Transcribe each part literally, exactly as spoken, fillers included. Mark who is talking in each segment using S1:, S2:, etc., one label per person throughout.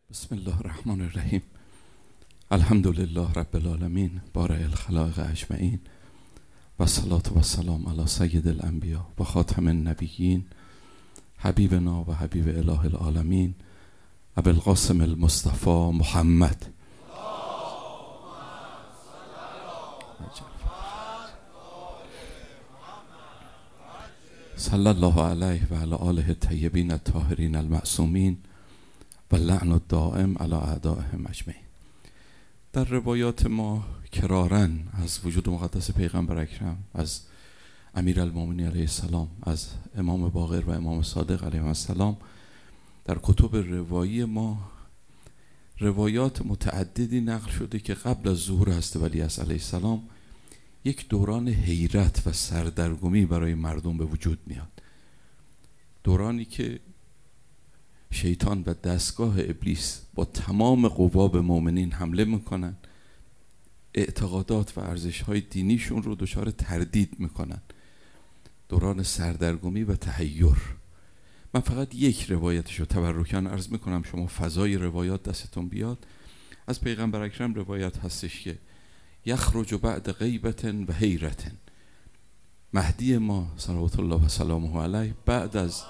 S1: بسم الله الرحمن الرحیم. الحمد لله رب العالمین بارئ الخلائق اجمعین و الصلاة و السلام علی سید الانبیاء و خاتم النبیین حبیبنا و حبیب اله العالمین ابی القاسم المصطفى محمد. صلی الله علیه و علی آله الطیبین الطاهرین المعصومین و لعن الدائم علی اعدائهم اجمعین. در روایات ما کرارن از وجود مقدس پیغمبر اکرم، از امیرالمومنین علیه السلام، از امام باقر و امام صادق علیه السلام، در کتب روایی ما روایات متعددی نقل شده که قبل از ظهور حضرت ولیعصر علیه السلام یک دوران حیرت و سردرگمی برای مردم به وجود میاد. دورانی که شیطان و دستگاه ابلیس با تمام قوا به مؤمنین حمله میکنن، اعتقادات و ارزش‌های دینیشون رو دچار تردید میکنن. دوران سردرگمی و تحیر. من فقط یک روایتش رو تبرکاً عرض میکنم، شما فضای روایات دستتون بیاد. از پیغمبر اکرم روایت هستش که یخرج بعد غیبت و حیرت، مهدی ما صلوات الله و سلامه علیه بعد از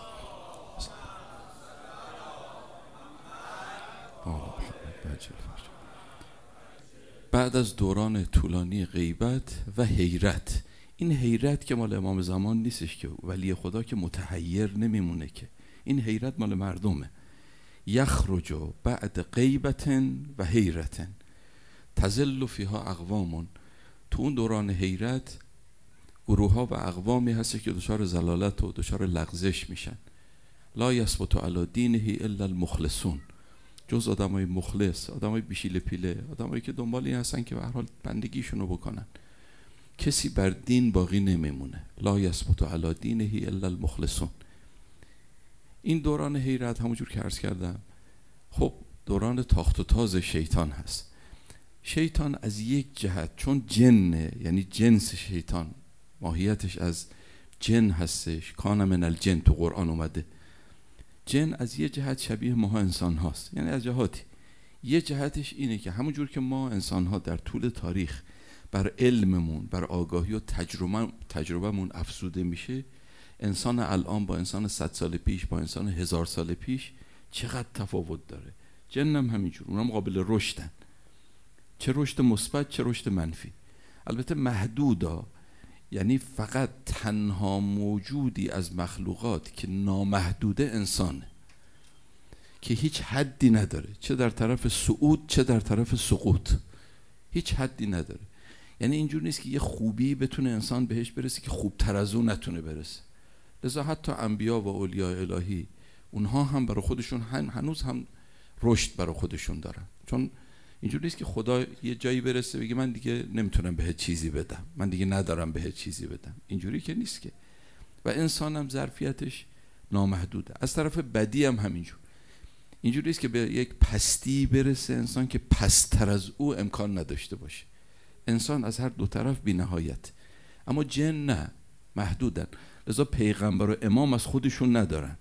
S1: بعد از دوران طولانی غیبت و حیرت. این حیرت که مال امام زمان نیستش، که ولی خدا که متحیر نمیمونه، که این حیرت مال مردمه. یخرج بعد غیبت و حیرت تزل فیها اقوام. تو اون دوران حیرت گروه ها و اقوامی هست که دچار زلالت و دچار لغزش میشن. لا یثبت علی دینه الا المخلصون، جز آدمای مخلص، آدمای بیشیل پیله، آدمایی که دنبال این هستن که به هر حال بندگیشونو بکنن. کسی بر دین باقی نمیمونه. لا یثبت علی دینه الا المخلصون. این دوران حیرت همونجور که عرض کردم خب دوران تاخت و تاز شیطان هست. شیطان از یک جهت چون جنه، یعنی جنس شیطان ماهیتش از جن هستش، کان من الجن تو قرآن اومده. جن از یه جهت شبیه ما انسان هاست، یعنی از جهاتی. یه جهتش اینه که همونجور که ما انسان ها در طول تاریخ بر علممون، بر آگاهی و تجربه تجربهمون افزوده میشه، انسان الان با انسان صد سال پیش، با انسان هزار سال پیش چقدر تفاوت داره. جن هم همینجور، اونم قابل رشدن، چه رشد مثبت چه رشد منفی. البته محدودا، یعنی فقط تنها موجودی از مخلوقات که نامحدوده انسانه، که هیچ حدی نداره، چه در طرف صعود چه در طرف سقوط، هیچ حدی نداره. یعنی اینجور نیست که یه خوبی بتونه انسان بهش برسه که خوبتر از اون نتونه برسه. لذا حتی انبیا و اولیاء الهی اونها هم برای خودشون هنوز هم رشد برای خودشون دارن، چون اینجور نیست که خدا یه جایی برسه بگه من دیگه نمیتونم بهت چیزی بدم، من دیگه ندارم بهت چیزی بدم. اینجوری که نیست که. و انسان هم ظرفیتش نامحدوده. از طرف بدی هم همینجور. اینجوری نیست که به یک پستی برسه انسان که پستر از او امکان نداشته باشه. انسان از هر دو طرف بی نهایت، اما جن نه، محدودن. لذا پیغمبر و امام از خودشون ندارن.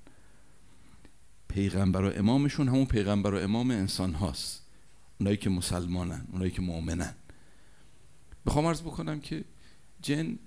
S1: پیغمبر و امامشون همون پیغمبر و امام انسان هاست، اونایی که مسلمانن، اونایی که مؤمنن. بخوام عرض بکنم که جن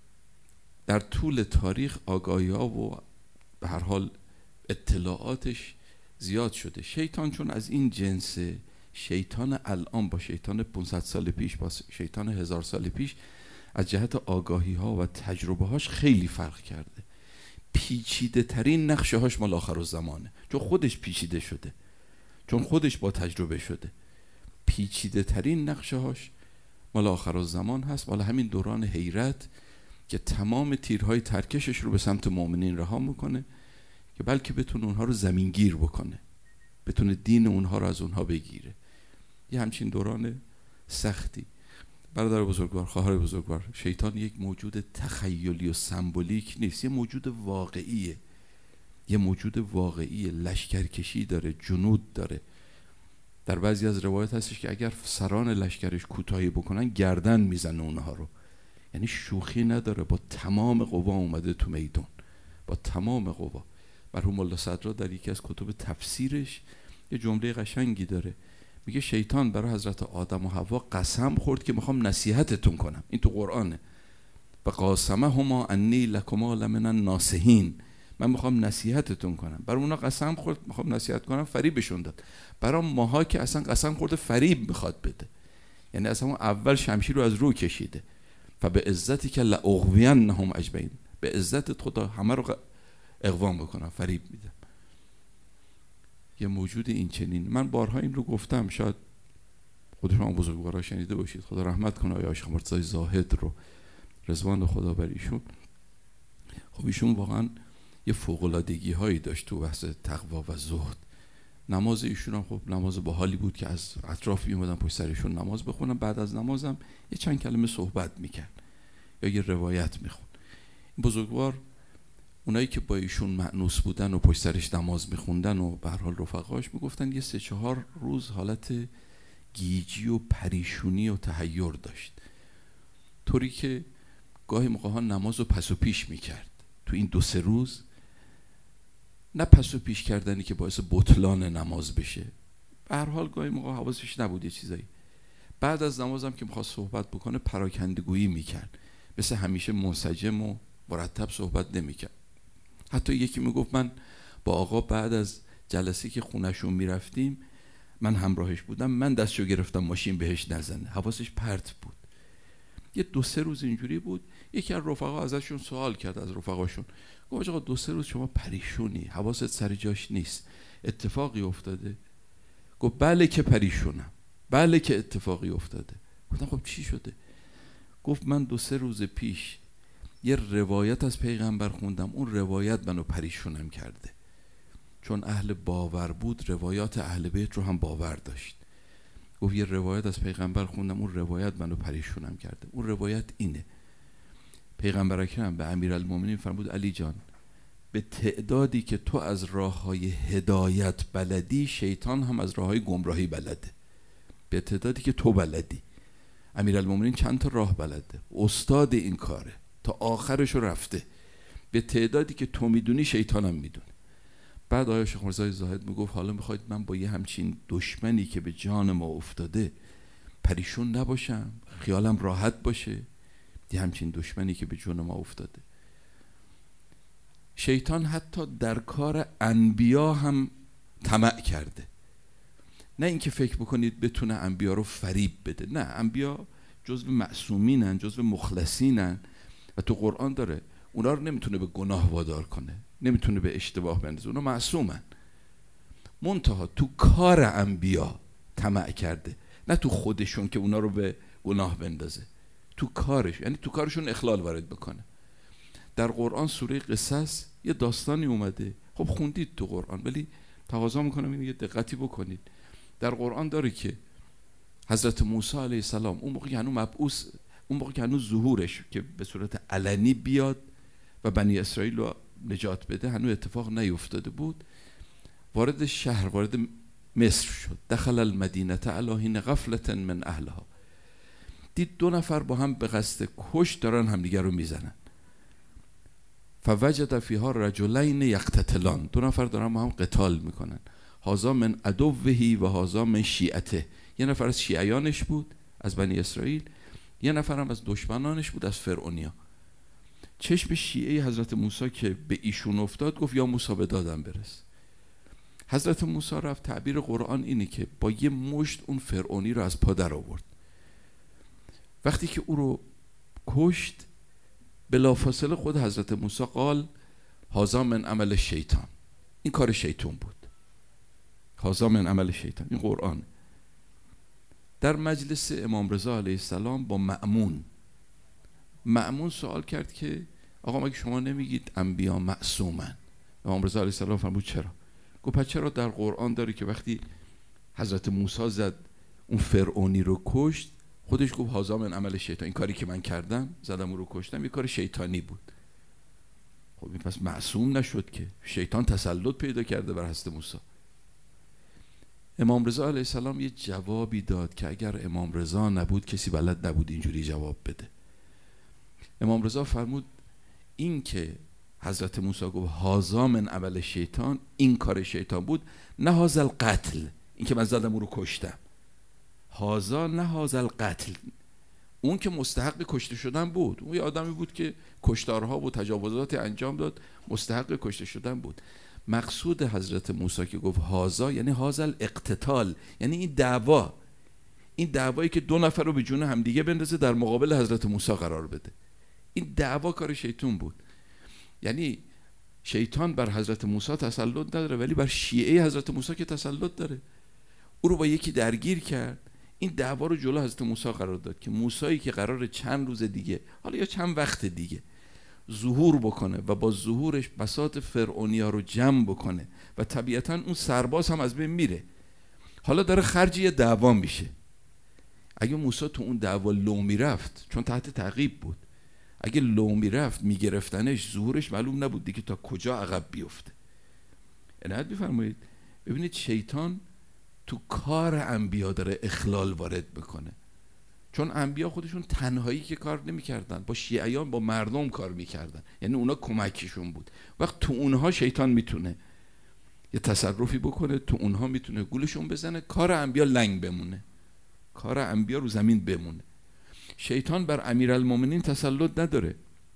S1: در طول تاریخ آگاهی ها و به هر حال اطلاعاتش زیاد شده. شیطان چون از این جنسه، شیطان الان با شیطان پانصد سال پیش با شیطان هزار سال پیش از جهت آگاهی ها و تجربه هاش خیلی فرق کرده. پیچیده ترین نقشه هاش مال آخرالزمانه، چون خودش پیچیده شده، چون خودش با تجربه شده. پیچیده ترین نقشه هاش مال آخرالزمان هست، مال همین دوران حیرت که تمام تیرهای ترکشش رو به سمت مؤمنین رها میکنه، که بلکه بتونه اونها رو زمینگیر بکنه، بتونه دین اونها رو از اونها بگیره. یه همچین دوران سختی. برادر بزرگوار، خواهر بزرگوار، شیطان یک موجود تخیلی و سمبولیک نیست، یه موجود واقعیه. یه موجود واقعیه، لشکرکشی داره، جنود داره. در بعضی از روایت هستش که اگر سران لشکرش کوتاهی بکنن گردن میزنه اونها رو. یعنی شوخی نداره، با تمام قوا اومده تو میدون، با تمام قوا. مرحوم ملا صدرا در یکی از کتب تفسیرش یه جمله قشنگی داره، میگه شیطان برای حضرت آدم و حوا قسم خورد که میخوام نصیحتتون کنم. این تو قرآنه. و قاسمهما انی لکما لمن الناصحین، من میخوام نصیحتتون کنم. برای اونا قسم خورد میخوام نصیحت کنم، فریبشون داد. برای ماها که اصلا قسم خورده فریب میخواد بده، یعنی اصلا اون اول شمشیر رو از رو کشیده. فبه عزتی که لاغوینهم اجمعین، به عزت خدا همه رو اقوام بکنم، فریب میدم. یه موجود این چنین، من بارها این رو گفتم، شاید خود شما بزرگوارا شنیده باشید، خدا رحمت کنه آقای شیخ مرتضی زاهد رو، رضوان خدا بر ایشون. خب ایشون واقعا یه فوق‌العادگی هایی داشت تو بحث تقوا و زهد. نماز ایشون هم خب نماز باحالی بود که از اطراف میومدن پشت سرشون نماز بخونن، بعد از نمازم یه چند کلمه صحبت میکرد یا یه روایت میخون. این بزرگوار اونایی که با ایشون مأنوس بودن و پشت سرش نماز میخوندن و به هر حال رفقاش میگفتن یه سه چهار روز حالت گیجی و پریشونی و تحیر داشت، طوری که گاهی موقع ها نماز رو پس و پیش میکرد. تو این دو سه روز نه پس و پیش کردنی که باعث بطلان نماز بشه، به هر حال گاهی موقع حواسش نبود یه چیزایی. بعد از نمازم که میخواست صحبت بکنه پراکندگویی میکرد، مثل همیشه منسجم و مرتب صحبت نمیکرد. حتی یکی میگفت من با آقا بعد از جلسه که خونهشون میرفتیم، من همراهش بودم، من دستشو گرفتم ماشین بهش نزنه، حواسش پرت بود. یه دو سه روز اینجوری بود. یکی از رفقا ازشون سوال کرد، از رفقاشون، گفت آقا دو سه روز شما پریشونی، حواست سر جاش نیست، اتفاقی افتاده؟ گفت بله که پریشونم، بله که اتفاقی افتاده. گفتم خب چی شده؟ گفت من دو سه روز پیش یه روایت از پیغمبر خوندم، اون روایت منو پریشونم کرده. چون اهل باور بود روایات اهل بیت رو هم باور داشت. گفت یه روایت از پیغمبر خوندم، اون روایت منو پریشونم کرده. اون روایت اینه، پیغمبر اکرم به امیرالمومنین فرمود علی جان، به تعدادی که تو از راههای هدایت بلدی، شیطان هم از راههای گمراهی بلده. به تعدادی که تو بلدی. امیرالمومنین چند تا راه بلده، استاد این کاره، تا آخرش رفته. به تعدادی که تو میدونی شیطان هم میدونه. بعد آقای شیخ مرتضی زاهد میگفت حالا میخواید من با یه همچین دشمنی که به جان ما افتاده پریشون نباشم، خیالم راحت باشه؟ یه همچین دشمنی که به جان ما افتاده. شیطان حتی در کار انبیا هم طمع کرده. نه اینکه فکر بکنید بتونه انبیا رو فریب بده، نه، انبیا جزو معصومینن، جزو مخلصینن و تو قرآن داره اونا رو نمیتونه به گناه وادار کنه، نمیتونه به اشتباه بندازه، اونا معصومن. منتها تو کار انبیا طمع کرده، نه تو خودشون که اونا رو به گناه بندازه، تو کارش، یعنی تو کارشون اخلال وارد بکنه. در قرآن سوره قصص یه داستانی اومده، خب خوندید تو قرآن، ولی تقاضا میکنم این یه دقتی بکنید. در قرآن داره که حضرت موسی علیه السلام اون موقع که هنوز مبعوث، اون موقع که هنوز ظهورش که به صورت علنی بیاد و بنی اسرائیل رو نجات بده هنوز اتفاق نیفتاده بود، وارد شهر، وارد مصر شد. دخل المدینه علی حین غفلة من اهلها. دید دو نفر با هم به قصد کش دارن همدیگر رو میزنن. فوجد فیها رجلین یقتتلان، دو نفر دارن با هم قتال میکنن. هذا من عدوه و هذا من شیعته. یه نفر از شیعیانش بود از بنی اسرائیل، یه نفر هم از دشمنانش بود از فرعونیا. چشم شیعه حضرت موسی که به ایشون افتاد گفت یا موسی به دادم برس. حضرت موسی رفت، تعبیر قرآن اینه که با یه مشت اون فرعونی رو از پا در آورد. وقتی که او رو کشت بلافاصله خود حضرت موسی قال هذا من عمل شیطان، این کار شیطان بود. هذا من عمل شیطان، این قرآن. در مجلس امام رضا علیه السلام با مأمون، مأمون سوال کرد که آقا مگه شما نمیگید انبیا معصومن؟ امام رضا علیه السلام فرمود چرا؟ گفت پس چرا در قرآن داره که وقتی حضرت موسی زد اون فرعونی رو کشت خودش گفت هذا من عمل شیطان، این کاری که من کردم زدم او رو کشتم یه کار شیطانی بود. خب این پس معصوم نشد که، شیطان تسلط پیدا کرده بر حضرت موسی. امام رضا علیه السلام یه جوابی داد که اگر امام رضا نبود کسی بلد نبود اینجوری جواب بده. امام رضا فرمود این که حضرت موسی گفت هازا من عمل شیطان، این کار شیطان بود، نه هازا القتل، این که من زدم او رو کشتم. هازا نه هازا القتل، اون که مستحق کشته شدن بود، اون یه آدمی بود که کشتارها و تجاوزات انجام داد، مستحق کشته شدن بود. مقصود حضرت موسی که گفت هازا یعنی هازا الاقتتال، یعنی این دعوا، این دعوایی که دو نفر رو به جون همدیگه بندازه در مقابل حضرت موسی قرار بده. این دعوا کار شیطان بود. یعنی شیطان بر حضرت موسی تسلط نداره، ولی بر شیعه حضرت موسی که تسلط داره. او رو با یکی درگیر کرد، این دعوا رو جلو حضرت موسی قرار داد که موسایی که قراره چند روز دیگه، حالا یا چند وقت دیگه ظهور بکنه و با ظهورش بساط فرعونیا رو جمع بکنه و طبیعتاً اون سرباز هم از بین میره، حالا داره خرج یه دعوا میشه. اگه موسی تو اون دعوا لو میرفت، چون تحت تعقیب بود، اگه لو میرفت میگرفتنش، ظهورش معلوم نبود دیگه تا کجا عقب بیفته. عنایت بفرمایید. ببینید شیطان تو کار انبیا داره اخلال وارد بکنه، چون انبیا خودشون تنهایی که کار نمیکردن، با شیعیان با مردم کار میکردن، یعنی اونا کمکشون بود. وقت تو اونها شیطان میتونه یه تصرفی بکنه، تو اونها میتونه گولشون بزنه، کار انبیا لنگ بمونه، کار انبیا رو زمین بمونه. شیطان بر امیرالمومنین تسلط نداره،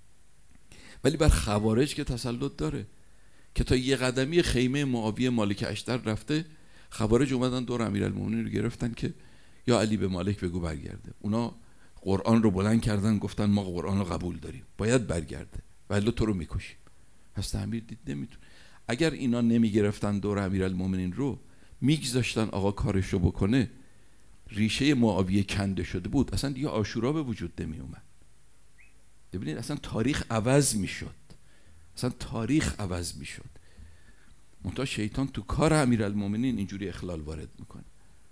S1: ولی بر خوارج که تسلط داره، که تا یه قدمی خیمه معاویه مالک اشتر رفته، خوارج اومدن دور امیرالمومنین رو گرفتن که یا علی به مالک بگو برگرده. اونا قرآن رو بلند کردن، گفتن ما قرآن رو قبول داریم، باید برگرده ولی تو رو میکشیم. پس امیر دید نمیتونه. اگر اینا نمیگرفتن دور امیرالمومنین رو، میگذاشتن آقا کارش رو بکنه، ریشه معاویه کنده شده بود، اصلا دیگه عاشورا به وجود نمی اومد. ببینید اصلا تاریخ عوض میشد، اصلا تاریخ عوض میشد. منتها شیطان تو کار امیرالمومنین اینجوری اخلال وارد میکنه.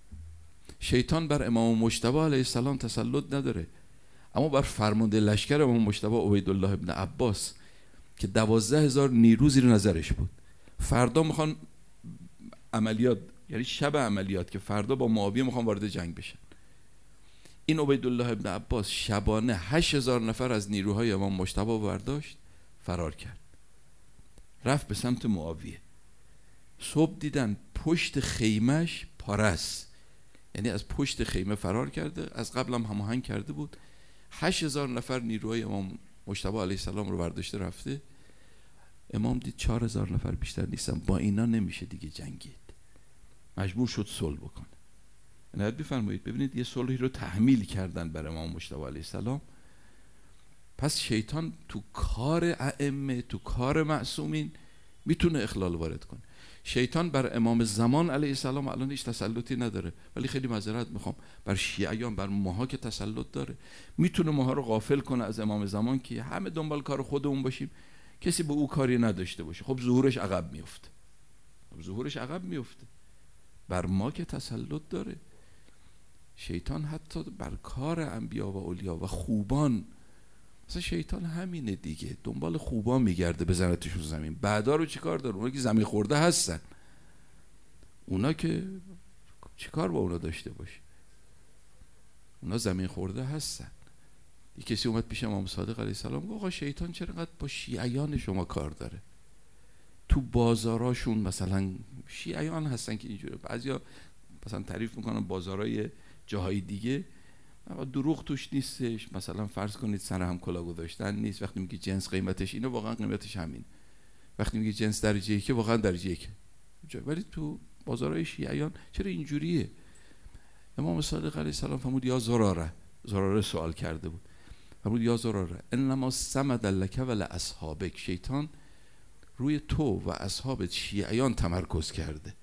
S1: شیطان بر امام مجتبی علیه السلام تسلط نداره، اما بر فرمانده لشکر امام مجتبی عبیدالله ابن عباس که دوازده هزار نیرو زیر نظرش بود، فردا میخوان عملیات، یعنی شب عملیات که فردا با معاویه میخوان وارد جنگ بشن، این عبیدالله ابن عباس شبانه هشت هزار نفر از نیروهای امام مجتبی برداشت، فرار کرد، رفت به سمت معاویه. صبح دیدن پشت خیمش پارس، یعنی از پشت خیمه فرار کرده، از قبل هم هماهنگ کرده بود. هشت هزار نفر نیروهای امام مجتبی علیه السلام رو برداشته رفته. امام دید چهار هزار نفر بیشتر نیستن، با اینا نمیشه دیگه جنگید، مجبور شد صلح بکنه. عنایت بفرمایید. ببینید یه صلحی رو تحمیل کردن بر امام مجتبی علیه السلام. پس شیطان تو کار ائمه، تو کار معصومین میتونه اخلال وارد کنه. شیطان بر امام زمان علیه السلام الان هیچ تسلطی نداره، ولی خیلی معذرت میخوام، بر شیعیان، بر ماها که تسلط داره. میتونه ماها رو غافل کنه از امام زمان که همه دنبال کار خودمون باشیم، کسی به او کاری نداشته باشه. خب ظهورش عقب میفته، خب ظهورش عقب میفته. بر ما که تسلط داره. شیطان حتی بر کار انبیا و اولیا و خوبان، مثلا شیطان همینه دیگه، دنبال خوبان میگرده بزنتشون زمین. بعدا رو چیکار داره؟ اونا که زمین خورده هستن، اونا که چیکار با اونا داشته باشه؟ اونا زمین خورده هستن. یک کسی اومد پیش امام صادق علیه السلام گفت آقا شیطان چرا انقدر با شیعیان شما کار داره؟ تو بازاراشون مثلا شیعیان هستن که اینجوره، بعضیا مثلا تعریف میکنن بازارای جاهای دیگه دروغ توش نیستش، مثلا فرض کنید سر هم کلا گذاشتن نیست، وقتی میگه جنس قیمتش اینه واقعا قیمتش همین، وقتی میگه جنس درجه یکه واقعا درجه یکه. ولی تو بازارهای شیعیان چرا اینجوریه؟ امام صادق علیه السلام فرمود یا زراره، زراره سوال کرده بود، فرمود یا زراره انما صمد لک و لاصحابک، شیطان روی تو و اصحاب شیعیان تمرکز کرده.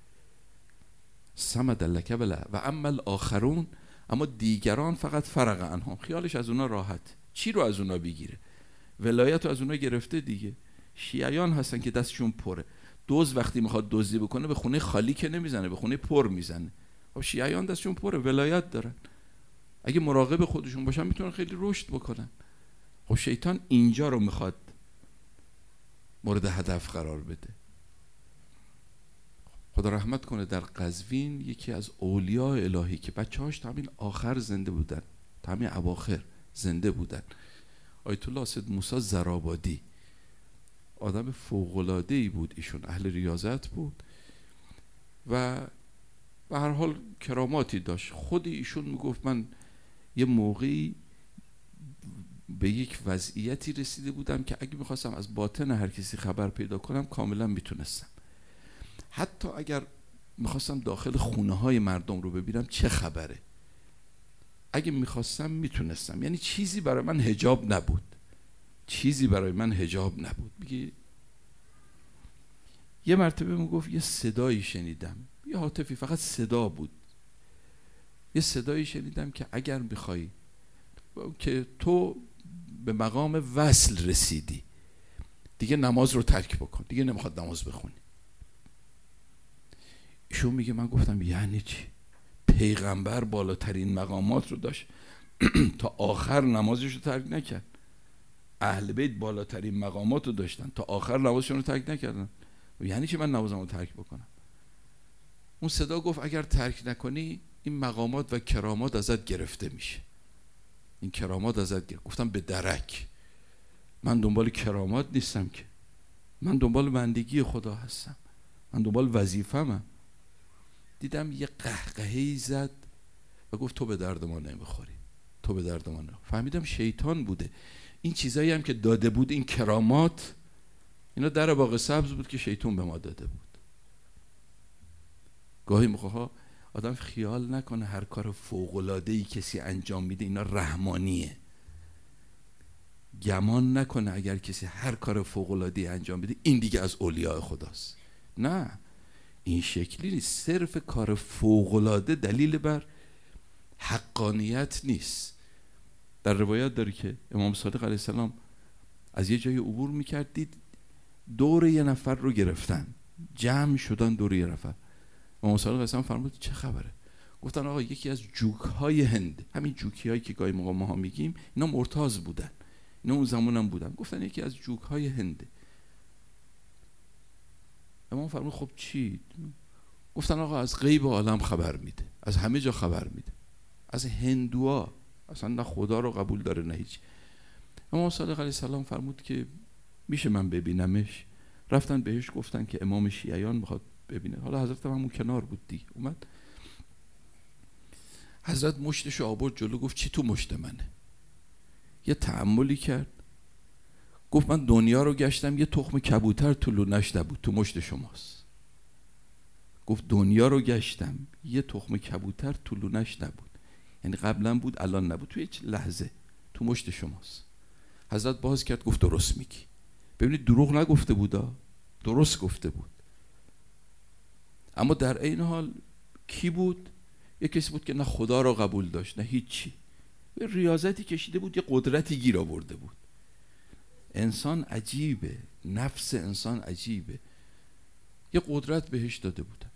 S1: صمد لک و و اما الاخرون، اما دیگران فقط فرق عنهم، خیالش از اونا راحت، چی رو از اونا بگیره؟ ولایت رو از اونا گرفته دیگه. شیعیان هستن که دستشون پره، دوز وقتی میخواد دزدی بکنه به خونه خالی که نمیزنه، به خونه پر میزنه. خب شیعیان دستشون پره، ولایت دارن، اگه مراقب خودشون باشن میتونن خیلی رشد بکنن. خب شیطان اینجا رو میخواد مورد هدف قرار بده. خدا رحمت کنه در قزوین یکی از اولیاء الهی که بچه‌هاش تا همین آخر زنده بودن، تا همین اواخر زنده بودن، آیت الله سید موسی زرابادی. آدم فوق‌العاده‌ای بود ایشون، اهل ریاضت بود و به هر حال کراماتی داشت. خود ایشون میگفت من یه موقعی به یک وضعیتی رسیده بودم که اگه میخواستم از باطن هر کسی خبر پیدا کنم کاملا میتونستم. حتی اگر میخواستم داخل خونه های مردم رو ببینم چه خبره، اگه میخواستم میتونستم. یعنی چیزی برای من حجاب نبود، چیزی برای من حجاب نبود. میگه یه مرتبه میگفت یه صدایی شنیدم، یه هاتفی، فقط صدا بود، یه صدایی شنیدم که اگر میخوای که تو به مقام وصل رسیدی دیگه نماز رو ترک بکن، دیگه نمیخواد نماز بخونی. ایشون میگه من گفتم یعنی چی؟ پیغمبر بالاترین مقامات رو داشت تا آخر نمازش رو ترک نکرد، اهل بیت بالاترین مقامات رو داشتن تا آخر نمازشون رو ترک نکردن، یعنی چی من نمازم رو ترک بکنم؟ اون صدا گفت اگر ترک نکنی این مقامات و کرامات ازت گرفته میشه، این کرامات ازت گرفت. گفتم به درک، من دنبال کرامات نیستم که، من دنبال بندگی خدا هستم، من دنبال وظیفه‌ام. دیدم یه قهقهه‌ای زد و گفت تو به درد ما نمیخوری، تو به درد ما نمیخوری. فهمیدم شیطان بوده. این چیزایی هم که داده بود، این کرامات، اینا در باغ سبز بود که شیطان به ما داده بود. گاهی موقع‌ها آدم خیال نکنه هر کار فوق‌العاده‌ای کسی انجام میده اینا رحمانیه. گمان نکنه اگر کسی هر کار فوق‌العاده‌ای انجام بده این دیگه از اولیاء خداست. نه، این شکلی نیست. صرف کار فوق‌العاده دلیل بر حقانیت نیست. در روایت داره که امام صادق علیه السلام از یه جای عبور میکرد، دید دور یه نفر رو گرفتن، جمع شدن دور یه نفر. امام صادق علیه السلام فرمود چه خبره؟ گفتن آقا یکی از جوک‌های هند، همین جوکی‌هایی که گاهی موقع ماها میگیم، اینا مرتاض بودن، اینا اون زمانم بودن. گفتن یکی از جوک‌های هنده. امام فرمود خب چی؟ گفتن آقا از غیب عالم خبر میده، از همه جا خبر میده، از هندوها، اصلا نه خدا رو قبول داره نه هیچ. امام صادق علیه السلام فرمود که میشه من ببینمش؟ رفتن بهش گفتن که امام شیعیان میخواد ببینه. حالا حضرت هم همون کنار بود دی. اومد حضرت مشتشو آورد جلو، گفت چی تو مشت منه؟ یه تأملی کرد، گفت من دنیا رو گشتم یه تخم کبوتر تو لونش نبود، تو مشت شماست. گفت دنیا رو گشتم یه تخم کبوتر تو لونش نبود، یعنی قبلا بود الان نبود، تو هیچ لحظه تو مشت شماست. حضرت باز کرد گفت درست میگی. ببینید دروغ نگفته بودا، درست گفته بود. اما در این حال کی بود؟ یه کسی بود که نه خدا رو قبول داشت نه هیچی، یه ریاضتی کشیده بود، یه قدرتی گیر آورده بود. انسان عجیبه، نفس انسان عجیبه، یه قدرت بهش داده بودن.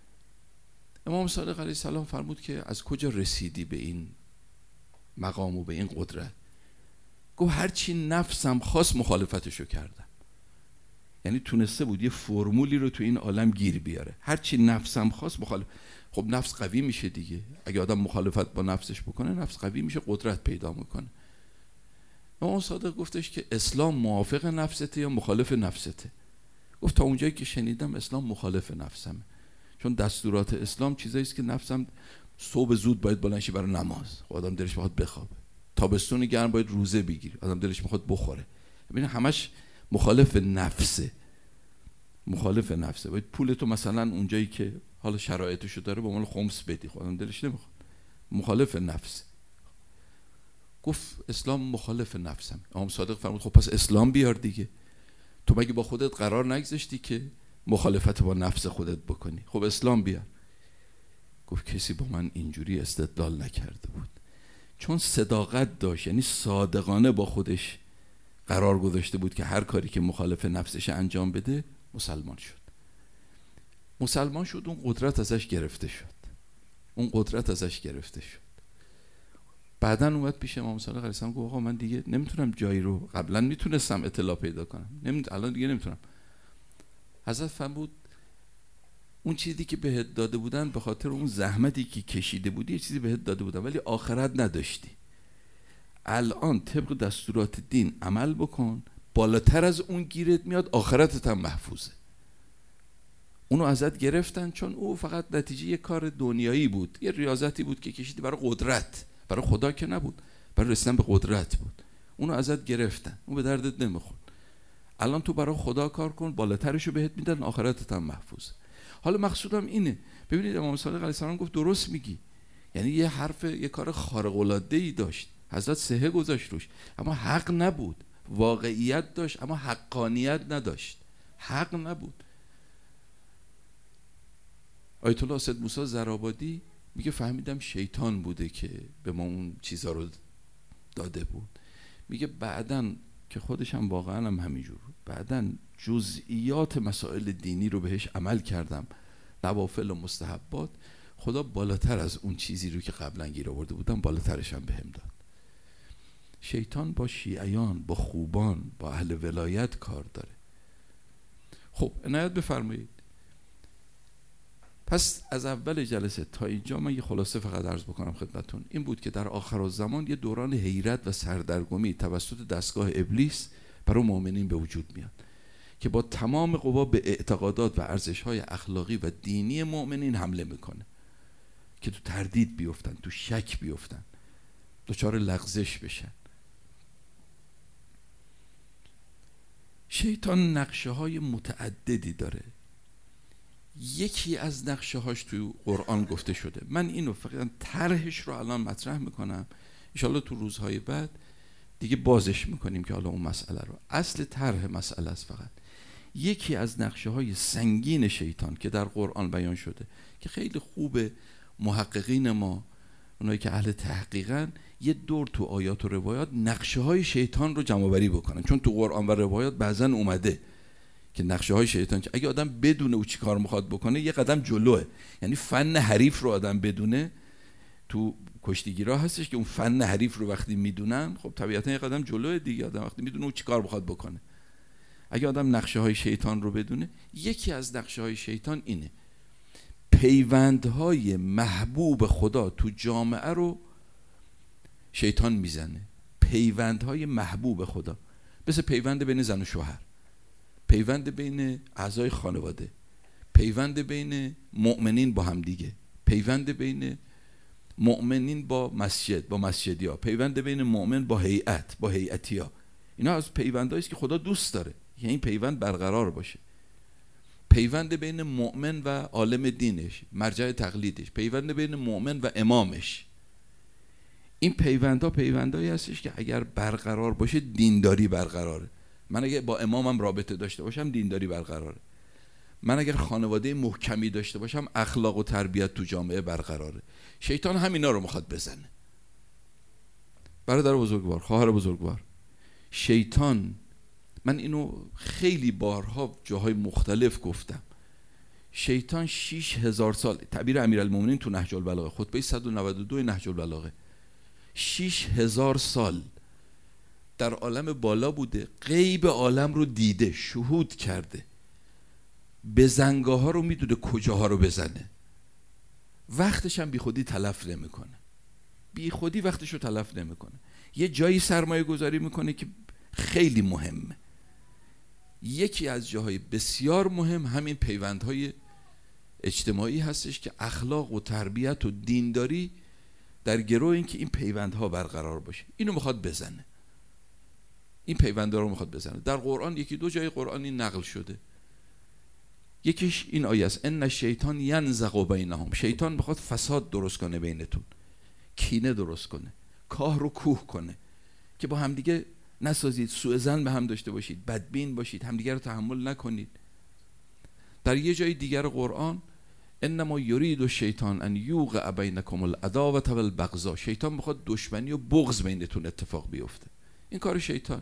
S1: امام صادق علیه السلام فرمود که از کجا رسیدی به این مقام و به این قدرت؟ گفت هرچی نفسم خواست مخالفتشو کردم. یعنی تونسته بود یه فرمولی رو تو این عالم گیر بیاره، هرچی نفسم خواست مخالف. خب نفس قوی میشه دیگه، اگه آدم مخالفت با نفسش بکنه نفس قوی میشه، قدرت پیدا میکنه. امام صادق گفتش که اسلام موافق نفسته یا مخالف نفسته؟ گفت تا اونجایی که شنیدم اسلام مخالف نفسمه، چون دستورات اسلام چیزایی است که نفسم صبح زود باید بلند شه برای نماز، خب آدم دلش میخواد بخوابه، تابستون گرم باید روزه بگیره، آدم دلش میخواد بخوره. ببین همش مخالف نفسه، مخالف نفسه. باید پولتو مثلا اونجایی که حالا شرایطشو داره به عنوان خمس بدی، خب آدم دلش نمیخواد، مخالف نفسه. گفت اسلام مخالف نفسم. امام صادق فرمود خب پس اسلام بیار دیگه، تو مگه با خودت قرار نگذاشتی که مخالفت با نفس خودت بکنی؟ خب اسلام بیار. گفت کسی با من اینجوری استدلال نکرده بود، چون صداقت داشت، یعنی صادقانه با خودش قرار گذاشته بود که هر کاری که مخالف نفسش انجام بده مسلمان شد. مسلمان شد، اون قدرت ازش گرفته شد، اون قدرت ازش گرفته شد. بعدن اومد پیش امام صادق علیه السلام گفت آقا من دیگه نمیتونم جایی رو، قبلا میتونستم اطلاع پیدا کنم، نمیت... الان دیگه نمیتونم. حضرت فرمود اون چیزی که بهت داده بودن به خاطر اون زحمتی که کشیده بودی یه چیزی بهت داده بودن ولی آخرت نداشتی. الان طبق دستورات دین عمل بکن، بالاتر از اون گیرت میاد، آخرتت هم محفوظه. اونو ازت گرفتن چون او فقط نتیجه یه کار دنیایی بود، یه ریاضتی بود که کشیدی برای قدرت، برای خدا که نبود، برای رسیدن به قدرت بود. اونو ازت گرفتن، اون به دردت نمیخورد. الان تو برای خدا کار کن، بالاترشو بهت میدن، آخرتت هم محفوظه. حالا مقصودم اینه، ببینید امام صادق علیه السلام گفت درست میگی، یعنی یه حرف، یه کار خارق العاده ای داشت، حضرت صحه گذاشت روش، اما حق نبود. واقعیت داشت اما حقانیت نداشت، حق نبود. آیت الله سید موسی زرابادی میگه فهمیدم شیطان بوده که به ما اون چیزا رو داده بود. میگه بعدن که خودش هم واقعا هم همینجور بود، بعدن جزئیات مسائل دینی رو بهش عمل کردم، نوافل و مستحبات، خدا بالاتر از اون چیزی رو که قبلا گیر آورده بودم بالاترش هم بهم داد. شیطان با شیعیان، با خوبان، با اهل ولایت کار داره. خب عنایت بفرمایید. پس از اول جلسه تا اینجا من یه خلاصه فقط عرض بکنم خدمتون، این بود که در آخرالزمان یه دوران حیرت و سردرگمی توسط دستگاه ابلیس برای مؤمنین به وجود میاد که با تمام قوا به اعتقادات و ارزش‌های اخلاقی و دینی مؤمنین حمله میکنه که تو تردید بیفتن، تو شک بیفتن، دچار لغزش بشن. شیطان نقشه های متعددی داره. یکی از نقشه هاش تو قرآن گفته شده، من اینو فقط طرحش رو الان مطرح میکنم، ان شاءالله تو روزهای بعد دیگه بازش میکنیم که حالا اون مسئله رو. اصل طرح مسئله است. فقط یکی از نقشه های سنگین شیطان که در قرآن بیان شده که خیلی خوبه محققین ما، اونایی که اهل تحقیقن، یه دور تو آیات و روایات نقشه های شیطان رو جمع آوری بکنن، چون تو قرآن و روایات بعضن اومده که نقشه های شیطان که اگه آدم بدونه او چی کار میخواد بکنه یه قدم جلوه. یعنی فن حریف رو آدم بدونه، تو کشتیگیرا هستش که اون فن حریف رو وقتی میدونن خب طبیعتا یه قدم جلوه دیگه، آدم وقتی میدونه او چی کار میخواد بکنه. اگه آدم نقشه های شیطان رو بدونه، یکی از نقشه های شیطان اینه پیوندهای محبوب خدا تو جامعه رو شیطان میزنه. پیوندهای محبوب خدا، مثل پیوند بین زن و شوهر، پیوند بین اعضای خانواده، پیوند بین مؤمنین با همدیگه، پیوند بین مؤمنین با مسجد، با مسجدی ها، پیوند بین مؤمن با هیئت، با هیئتی ها. اینا از پیوندهایی است که خدا دوست داره، یعنی این پیوند برقرار باشه. پیوند بین مؤمن و عالم دینش، مرجع تقلیدش، پیوند بین مؤمن و امامش. این پیوندها پیوندهایی هستش که اگر برقرار باشه دینداری برقراره. من اگر با امامم رابطه داشته باشم دینداری برقراره. من اگر خانواده محکمی داشته باشم اخلاق و تربیت تو جامعه برقراره. شیطان همینا رو میخواد بزنه. برادر بزرگوار، خواهر بزرگوار، شیطان، من اینو خیلی بارها جاهای مختلف گفتم، شیطان شیش هزار سال، تعبیر امیرالمومنین تو نهج البلاغه، خطبه صد و نود و دو نهج البلاغه، شیش هزار سال در عالم بالا بوده، غیب عالم رو دیده، شهود کرده، بزنگاه ها رو میدونه کجاها رو بزنه، وقتش هم بی خودی تلف نمیکنه، بی خودی وقتش رو تلف نمیکنه، یه جایی سرمایه گذاری میکنه که خیلی مهمه. یکی از جاهای بسیار مهم همین پیوندهای اجتماعی هستش که اخلاق و تربیت و دینداری در گروه این که این پیوندها برقرار باشه، اینو میخواد بزنه، این پیوندها رو میخواد بزنه. در قرآن یکی دو جای قرآنی نقل شده، یکیش این آیه است، ان الشیطان ینزغ بینهم، شیطان میخواد فساد درست کنه بینتون، کینه درست کنه، کاه رو کوه کنه که با همدیگه نسازید، سوء ظن به هم داشته باشید، بدبین باشید، همدیگه رو تحمل نکنید. در یه جای دیگر قرآن انما یرید الشیطان ان یوقع بینکم العداوة والبغضاء، شیطان میخواد دشمنی و بغض بینتون اتفاق بیفته. این کار شیطان.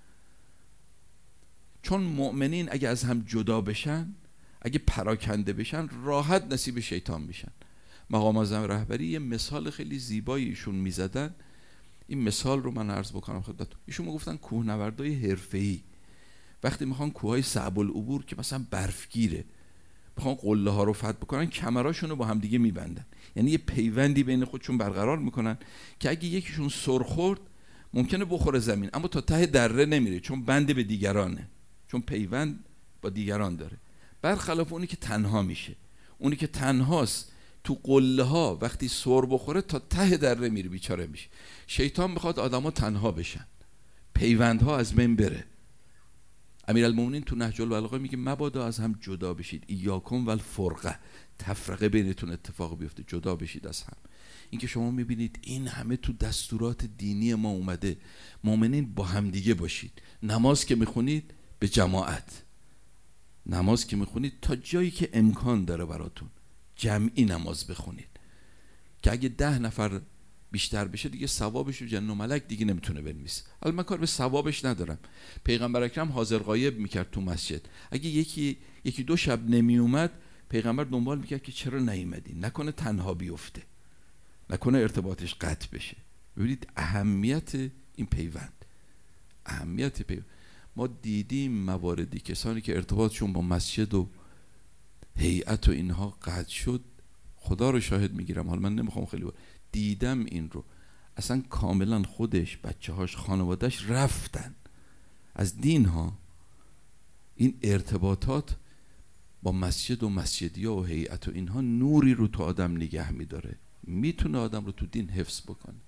S1: چون مؤمنین اگه از هم جدا بشن، اگه پراکنده بشن، راحت نصیب شیطان میشن. مقام اعظم رهبری یه مثال خیلی زیبایی ایشون میزدن، این مثال رو من عرض بکنم خدمتتون. ایشون میگفتن کوهنوردای حرفه‌ای وقتی میخوان کوههای صعب العبور که مثلا برفگیره، میخوان قله ها رو فتح بکنن، کمراشون رو با هم دیگه میبندن، یعنی یه پیوندی بین خودشون برقرار میکنن که اگه یکیشون سر خورد ممکنه بخوره زمین اما تا ته دره نمیره، چون بند به دیگرانه، چون پیوند با دیگران داره. برخلاف اونی که تنها میشه، اونی که تنهاست تو قله ها وقتی سر بخوره تا ته دره میره، بیچاره میشه. شیطان میخواد آدما تنها بشن، پیوندها از بین بره. امیرالمومنین تو نهج البلاغه میگه مبادا از هم جدا بشید، ایاکم والفرقه، تفرقه بینتون اتفاق بیفته، جدا بشید از هم. این که شما میبینید این همه تو دستورات دینی ما اومده، مؤمنین با هم دیگه باشید. نماز که میخونید به جماعت، نماز که میخونید تا جایی که امکان داره براتون جمعی نماز بخونید، که اگه ده نفر بیشتر بشه دیگه ثوابش رو جن و ملک دیگه نمیتونه بنویسه. البته من کار به ثوابش ندارم. پیغمبر اکرم حاضر غایب میکرد تو مسجد، اگه یکی یکی دو شب نمی اومد پیغمبر دنبال میکرد که چرا نیومدی، نکنه تنها بیفته، نکنه ارتباطش قطع بشه. ببینید اهمیت این پیوند، اهمیت پیوند. ما دیدیم مواردی کسانی که ارتباطشون با مسجد و هیئت و اینها قطع شد، خدا رو شاهد میگیرم، حالا من نمیخوام خیلی بار. دیدم این رو، اصلا کاملا خودش، بچه هاش، خانوادهش رفتن از دین ها. این ارتباطات با مسجد و مسجدی و هیئت و اینها نوری رو تو آدم نگه میداره، میتونه آدم رو تو دین حفظ بکنه.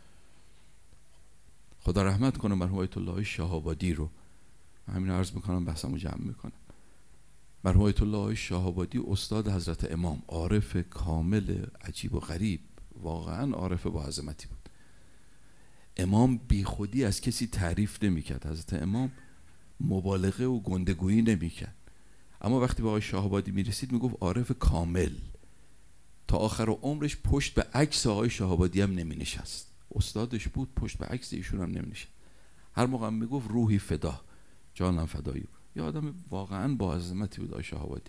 S1: خدا رحمت کنه مرحوم آیت الله شهابادی رو، همین عرض میکنم بحثمو جمع میکنم. مرحوم آیت الله شهابادی استاد حضرت امام، عارف کامل عجیب و غریب، واقعا عارف با عظمتی بود. امام بی خودی از کسی تعریف نمیکرد، حضرت امام مبالغه و گندگویی نمیکرد، اما وقتی به آقای شهابادی میرسید میگفت عارف کامل. تا آخر عمرش پشت به عکس آقای شهابادی هم نمینشست، استادش بود، پشت به عکس ایشون هم نمینشست. هر موقع هم میگفت روحی فدا، جانم فدایی. یه آدم واقعا با عظمتی بود آقای شهابادی.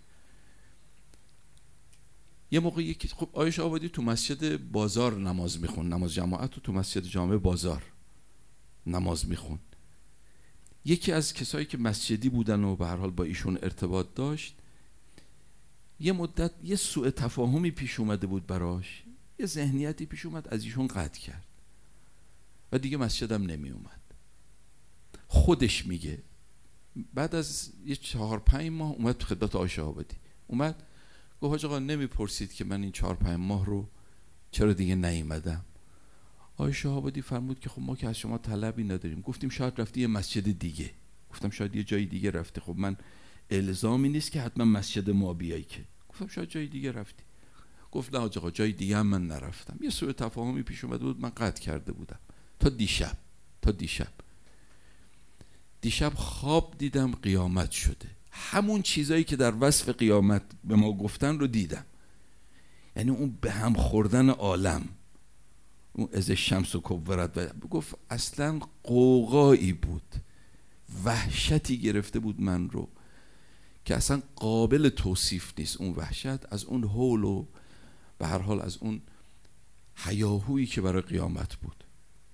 S1: یه موقع یکی، خب آقای شهابادی تو مسجد بازار نماز میخون، نماز جماعت رو تو مسجد جامع بازار نماز میخون. یکی از کسایی که مسجدی بودن و به هر حال با ایشون ارتباط داشت، یه مدت یه سوء تفاهمی پیش اومده بود براش، یه ذهنیتی پیش اومد، از ایشون قطع کرد و دیگه مسجدم نمی اومد. خودش میگه بعد از یه چهار پنج ماه اومد تو خدمت آقای شهابادی، اومد گفت حاج آقا نمیپرسید که من این چهار پنج ماه رو چرا دیگه نیومدم؟ آقای شهابادی فرمود که خب ما که از شما طلبی نداریم. گفتیم شاید رفتی یه مسجد دیگه. گفتم شاید یه جای دیگه رفته، خب من الزامی نیست که حتما مسجد ما بیایی که. گفتم شاید جای دیگه رفتی. گفت نه حاج آقا جای دیگه هم من نرفتم، یه سوء تفاهمی پیش اومده بود، من قطع کرده بودم تا دیشب. تا دیشب دیشب خواب دیدم قیامت شده، همون چیزایی که در وصف قیامت به ما گفتن رو دیدم. یعنی اون به هم خوردن عالم، اون از شمس و کبرت، و گفت اصلا قوقایی بود، وحشتی گرفته بود من رو که اصلا قابل توصیف نیست. اون وحشت از اون هول و به هر حال از اون هیاهویی که برای قیامت بود.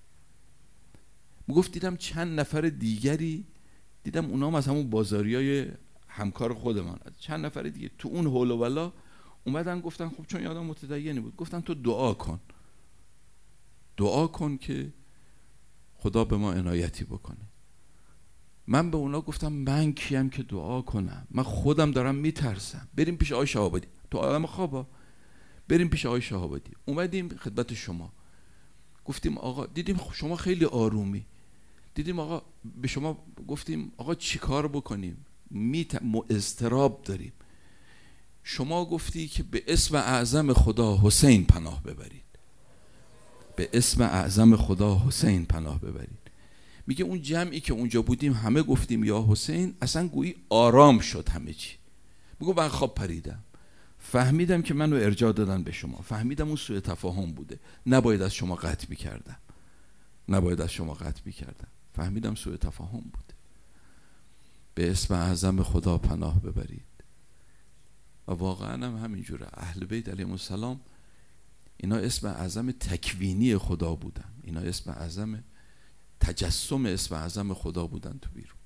S1: گفت دیدم چند نفر دیگری، دیدم اونام از همون بازاریای همکار خودمان، چند نفر دیگه تو اون هول و بلا اومدن گفتن خب چون یادم متدینی بود، گفتن تو دعا کن، دعا کن که خدا به ما عنایتی بکنه. من به اونا گفتم من کیم که دعا کنم؟ من خودم دارم میترسم. بریم پیش آقای شهابادی، تو عالم خوابا، بریم پیش آقای شهابادی. اومدیم خدمت شما، گفتیم آقا دیدیم شما خیلی آرومی، دیدیم آقا به شما گفتیم آقا چی کار بکنیم، میت... اضطراب داریم. شما گفتی که به اسم اعظم خدا حسین پناه ببرید، به اسم اعظم خدا حسین پناه ببرید. میگه اون جمعی که اونجا بودیم همه گفتیم یا حسین، اصلا گویی آرام شد همه چی. میگه من خواب پریدم، فهمیدم که منو ارجاع دادن به شما، فهمیدم اون سوء تفاهم بوده، نباید از شما قطع میکردم، نباید از شما قطع میکردم، فهمیدم سوء تفاهم بوده. به اسم اعظم خدا پناه ببرید. و واقعا هم همینجوره. اهل بیت علیهم السلام اینا اسم اعظم تکوینی خدا بودن، اینا اسم اعظم تجسم اسم اعظم خدا بودن تو بیرون.